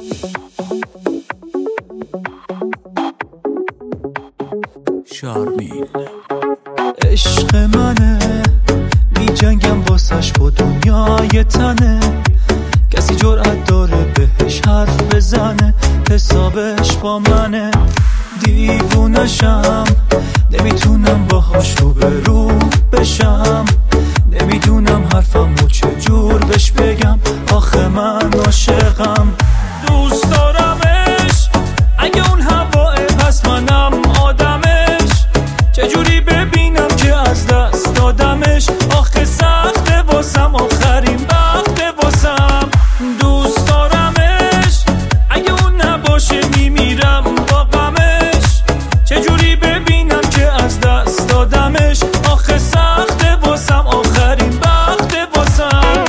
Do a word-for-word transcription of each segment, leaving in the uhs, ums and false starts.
شارمیل عشق منه، می جنگم واسش با دنیای تنه، کسی جرأت داره بهش حرف بزنه، حسابش با منه. دیوونشم، نمیتونم باهاش رو به رو بشم، نمیدونم حرفمو چجور بهش بگم، آخه من عاشقم. دوست دارمش، اگه اون هواه پس منم آدمش، چجوری ببینم که از دست دادمش، آخه سخته واسم آخرین وقته واسم. دوست دارمش، اگه اون نباشه میمیرم با غمش، چجوری ببینم که از دست دادمش، آخه سخته واسم آخرین وقته واسم.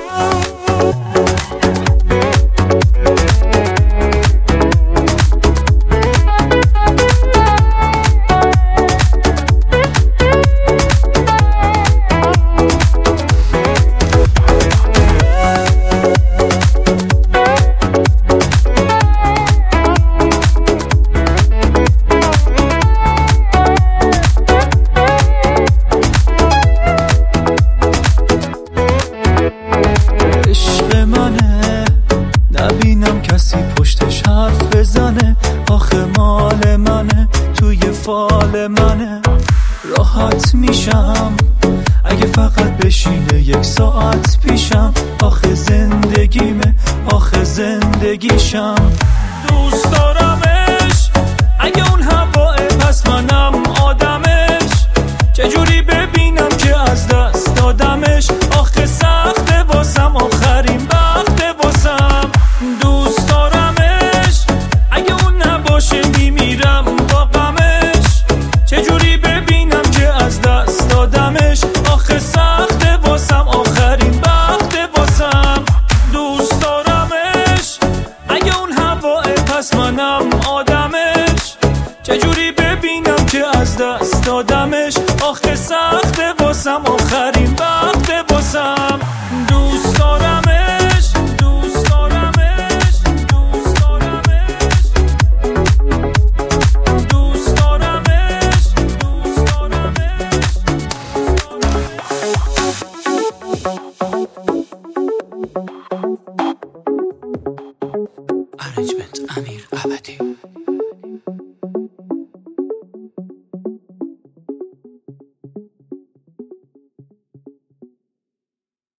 نبینم کسی پشتش حرف بزنه، آخه مال منه، توی فال منه. راحت میشم اگه فقط بشینه یک ساعت پیشم، آخه زندگیمه، آخه زندگیشم.